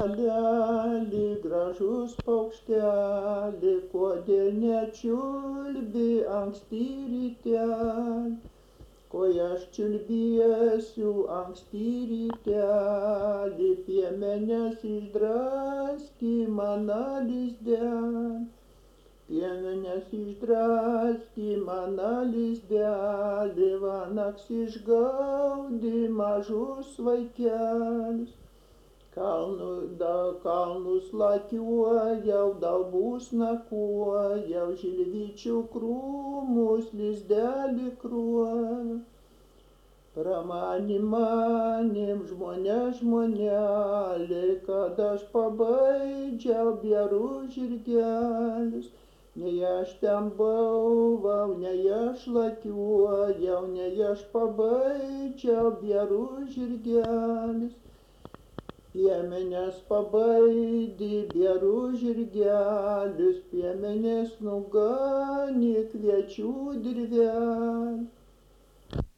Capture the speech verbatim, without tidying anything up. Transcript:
Žaleli, gražus paukšteli, kodėl nečiulbi anksti ryte? Ko aš čiulbėsiu anksti ryte, piemenės išdrasky mano lizdelį. Piemenės išdrasky mano lizdelį, vanaks išgaudė mažus vaikelius. Kalnu, da, kalnus lakiuojau, daubus nakuojau, žilvyčių krūmus lizdelį kruojau. Pramanim manim žmonės žmoneliai, kad aš pabaidžiau bėrų žirgelius. Nei aš ten buvau, nei aš lakiuojau, nei aš pabaidžiau bėrų žirgelius. Piemenės pabaidė bėrų žirgelius, piemenės nuganė kviečių dirvelį.